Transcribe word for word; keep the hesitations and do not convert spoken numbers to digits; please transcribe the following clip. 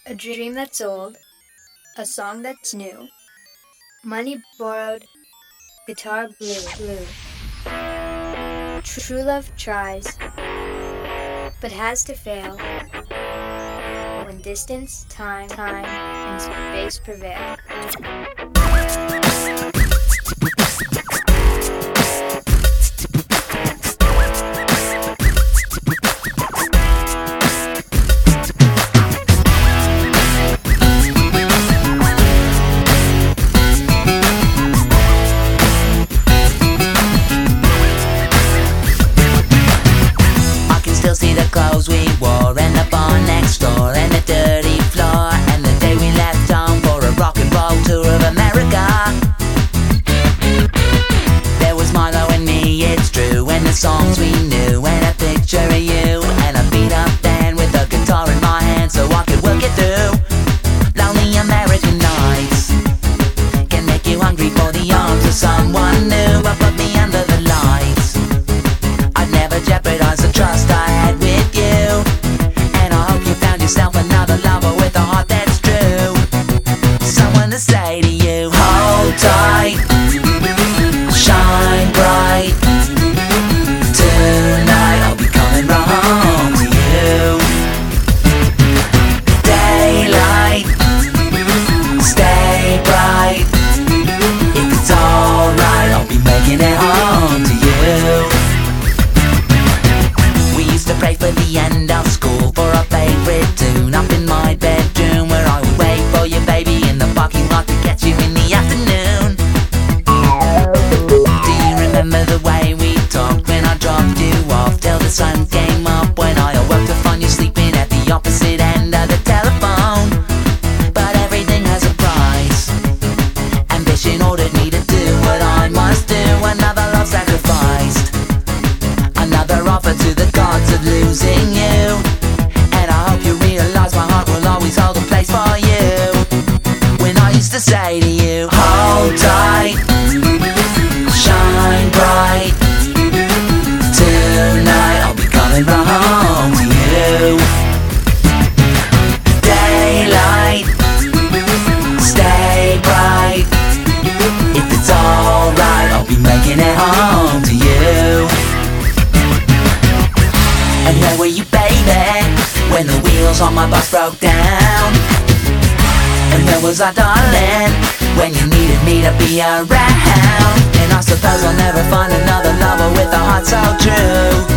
A dream that's old, a song that's new. Money borrowed, guitar blue, blue. True love tries, but has to fail when distance, time, time, and space prevail. See the clothes we wore and the bar next door and the dirty floor and the day we left home for a rock and roll tour of America. There was Milo and me, it's true, and the songs we knew and a picture of you and a beat up band with a guitar in my hand so I could work it through. Lonely American nights can make you hungry for the arms of someone new, but put me under the lights. I'd never jeopardize the trust I had with you, and I hope you found yourself another lover with a heart that's true. Someone to say to you, hold tight, shine bright. Tonight I'll be coming right home to you. Daylight, stay bright. If it's alright, I'll be making it home to you. To pray for the end of school for a favorite tune up in my bedroom where I would wait for you, baby, in the parking lot to catch you in the afternoon. Do you remember the way we talked when I dropped you off till the sun came up, when I awoke to find you sleeping at the opposite end of the telephone? But everything has a price. Ambition ordered me to do what I must do. Another love sacrificed, another offer to the gods of losing you. And I hope you realize my heart will always hold a place for you. When I used to say to you, hold tight, shine bright. Tonight I'll be coming right home to you. Daylight, stay bright. If it's alright, I'll be making it home to you. And where were you, baby, when the wheels on my bus broke down? And where was I, darling, when you needed me to be around? And I suppose I'll never find another lover with a heart so true.